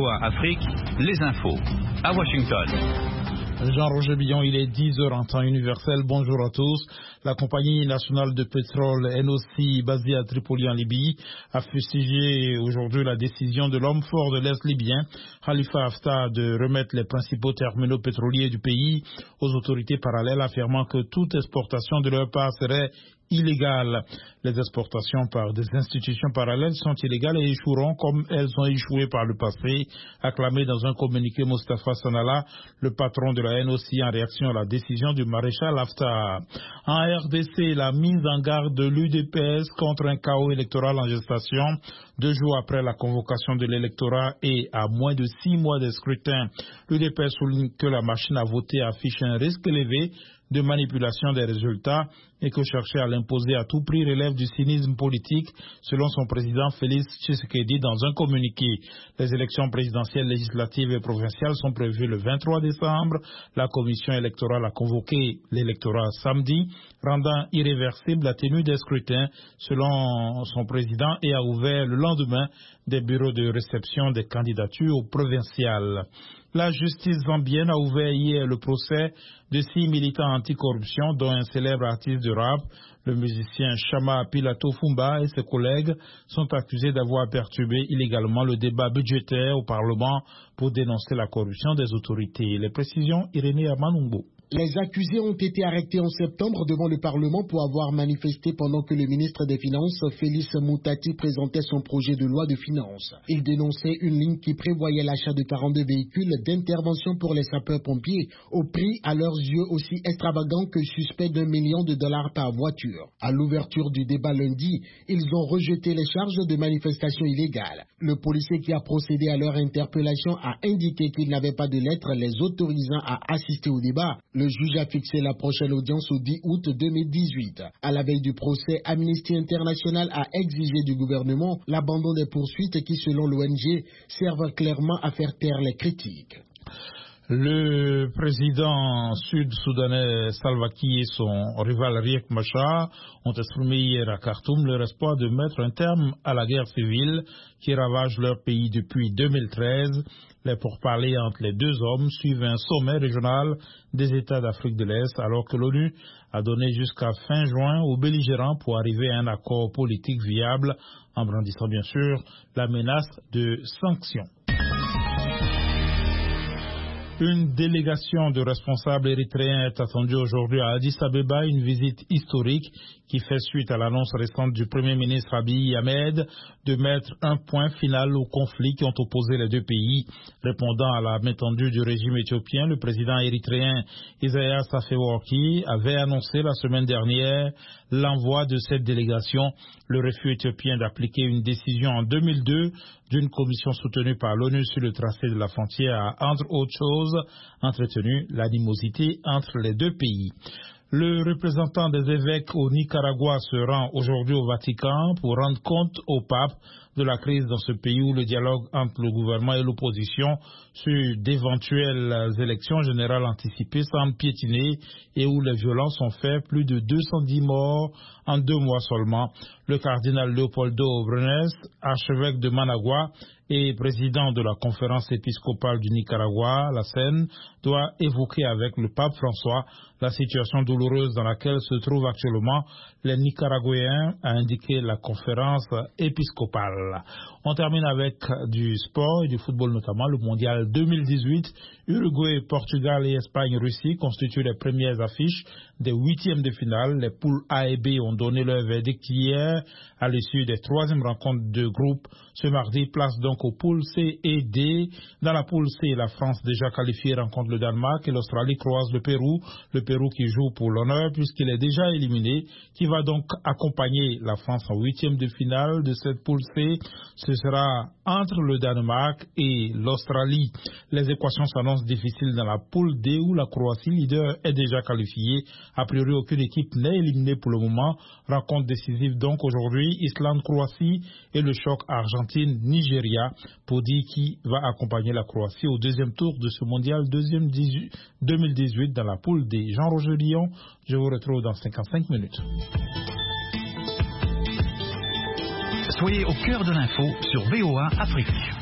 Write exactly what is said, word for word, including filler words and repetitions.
V O A Afrique, les infos. À Washington. Jean-Roger Billon, il est dix heures en temps universel. Bonjour à tous. La compagnie nationale de pétrole N O C, basée à Tripoli en Libye, a fustigé aujourd'hui la décision de l'homme fort de l'Est libyen, Khalifa Haftar, de remettre les principaux terminaux pétroliers du pays aux autorités parallèles, affirmant que toute exportation de leur part serait illégale. Les exportations par des institutions parallèles sont illégales et échoueront comme elles ont échoué par le passé, acclamé dans un communiqué Mostafa Sanala, le patron de la N O C, en réaction à la décision du maréchal Haftar. En R D C, la mise en garde de l'U D P S contre un chaos électoral en gestation, deux jours après la convocation de l'électorat et à moins de six mois de scrutin. L'U D P S souligne que la machine à voter affiche un risque élevé de manipulation des résultats et que chercher à l'imposer à tout prix relève du cynisme politique, selon son président Félix Tshisekedi dans un communiqué. Les élections présidentielles, législatives et provinciales sont prévues le vingt-trois décembre. La commission électorale a convoqué l'électorat samedi, rendant irréversible la tenue des scrutins, selon son président, et a ouvert le lendemain des bureaux de réception des candidatures aux provinciales. La justice zambienne a ouvert hier le procès de six militants anticorruption, dont un célèbre artiste de rap. Le musicien Chama Pilato Fumba et ses collègues sont accusés d'avoir perturbé illégalement le débat budgétaire au Parlement pour dénoncer la corruption des autorités. Les précisions, Irénée Amanumbo. Les accusés ont été arrêtés en septembre devant le Parlement pour avoir manifesté pendant que le ministre des Finances, Félix Moutati, présentait son projet de loi de finances. Il dénonçait une ligne qui prévoyait l'achat de quarante-deux véhicules d'intervention pour les sapeurs-pompiers, au prix à leurs yeux aussi extravagant que suspect d'un million de dollars par voiture. À l'ouverture du débat lundi, ils ont rejeté les charges de manifestation illégale. Le policier qui a procédé à leur interpellation a indiqué qu'il n'avait pas de lettre les autorisant à assister au débat. Le juge a fixé la prochaine audience au dix août deux mille dix-huit. À la veille du procès, Amnesty International a exigé du gouvernement l'abandon des poursuites qui, selon l'O N G, servent clairement à faire taire les critiques. Le président sud-soudanais Salva Kiir et son rival Riek Machar ont exprimé hier à Khartoum leur espoir de mettre un terme à la guerre civile qui ravage leur pays depuis deux mille treize. Les pourparlers entre les deux hommes suivent un sommet régional des États d'Afrique de l'Est, alors que l'ONU a donné jusqu'à fin juin aux belligérants pour arriver à un accord politique viable, en brandissant bien sûr la menace de sanctions. Une délégation de responsables érythréens est attendue aujourd'hui à Addis Abeba, une visite historique qui fait suite à l'annonce récente du Premier ministre Abiy Ahmed de mettre un point final aux conflits qui ont opposé les deux pays. Répondant à la main tendue du régime éthiopien, le président érythréen Isaias Afewerki avait annoncé la semaine dernière l'envoi de cette délégation, le refus éthiopien d'appliquer une décision en deux mille deux d'une commission soutenue par l'ONU sur le tracé de la frontière a, entre autres choses, entretenu l'animosité entre les deux pays. Le représentant des évêques au Nicaragua se rend aujourd'hui au Vatican pour rendre compte au pape de la crise dans ce pays où le dialogue entre le gouvernement et l'opposition sur d'éventuelles élections générales anticipées semble piétiner et où les violences ont fait plus de deux cent dix morts en deux mois seulement. Le cardinal Leopoldo Brenes, archevêque de Managua et président de la conférence épiscopale du Nicaragua, la C E N, doit évoquer avec le pape François la situation douloureuse dans laquelle se trouvent actuellement les Nicaraguayens, a indiqué la conférence épiscopale. On termine avec du sport et du football, notamment le mondial deux mille dix-huit. Uruguay, Portugal et Espagne-Russie constituent les premières affiches des huitièmes de finale. Les poules A et B ont donné leur verdict hier à l'issue des troisièmes rencontres de groupe. Ce mardi, place donc aux poules C et D. Dans la poule C, la France, déjà qualifiée, rencontre le Danemark et l'Australie croise le Pérou. Le Pérou qui joue pour l'honneur puisqu'il est déjà éliminé, qui va donc accompagner la France en huitième de finale de cette poule C. Ce sera entre le Danemark et l'Australie. Les équations s'annoncent difficiles dans la poule D où la Croatie, leader, est déjà qualifiée. A priori, aucune équipe n'est éliminée pour le moment. Rencontre décisive donc aujourd'hui, Islande-Croatie et le choc Argentine-Nigeria pour dire qui va accompagner la Croatie au deuxième tour de ce mondial deuxième deux mille dix-huit dans la poule D. Jean-Roger Billon, je vous retrouve dans cinquante-cinq minutes. Soyez au cœur de l'info sur V O A Afrique.